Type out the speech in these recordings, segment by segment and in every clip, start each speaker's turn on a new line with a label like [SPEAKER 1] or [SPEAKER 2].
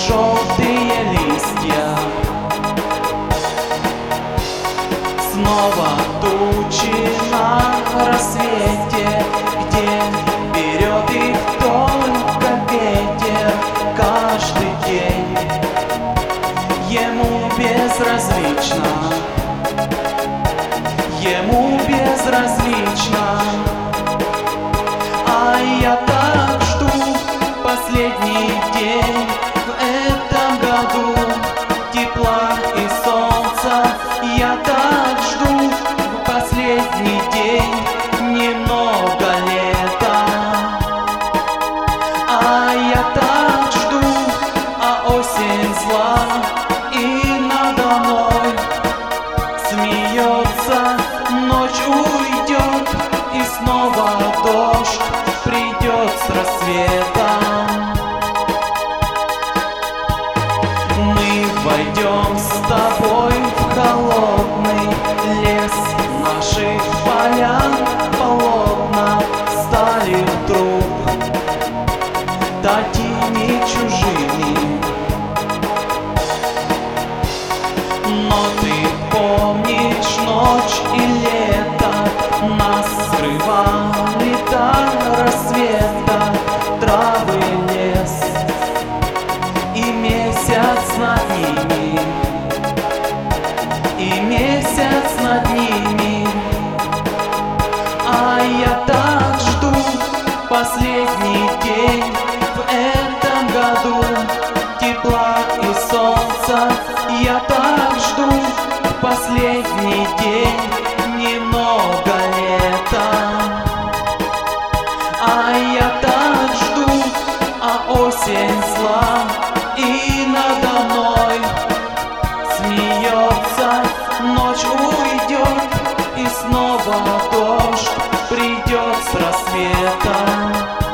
[SPEAKER 1] желтые листья. Снова тучи на рассвете, где берет их только ветер каждый день. Ему безразлично, ему безразлично, а я так жду последний день в этом году тепла и солнца. Я так жду последний день, немного лета. А я так жду, а осень зла и надо мной смеется. Ночь уйдет и снова дождь придет с рассветом. Мы войдем с тобой в холодный лес. Наших полян полотна стали вдруг такими чужими. Но ты помнишь ночь и лето, нас скрывали до рассвета травы, лес и месяц над ними, и месяц над ними. А я так жду последний день в этом году тепла и солнца. Я так жду последний день, немного лета. А я так жду, а осень зла и надо мной смеется. Ночь уйдет и снова дождь придет с рассветом.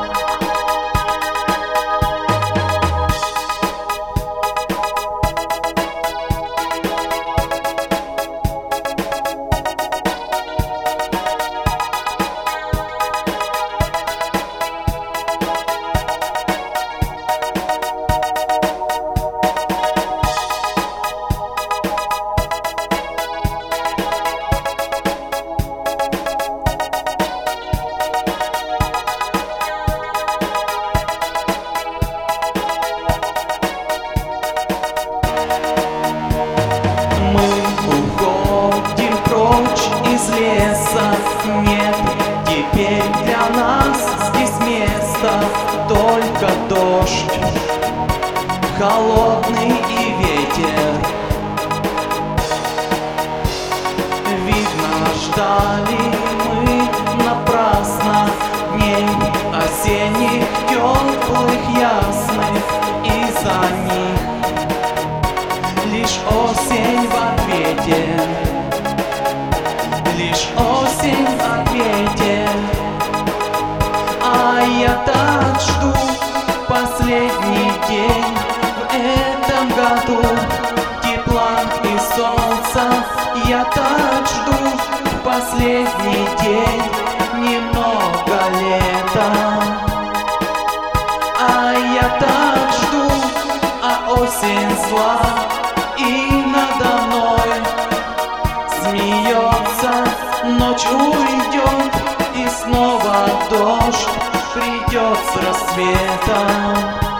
[SPEAKER 1] Из леса нет теперь для нас здесь места, только дождь холодный и ветер. Видно, ждали мы напрасно дней осенних, теплых, ясных, и за них лишь осень в ответе. Лишь осень в ответе. А я так жду последний день в этом году тепла и солнца. Я так жду последний день, немного лета. А я так жду, а осень зла и надо мной смеется. Ночь уйдет и снова дождь придет с рассветом.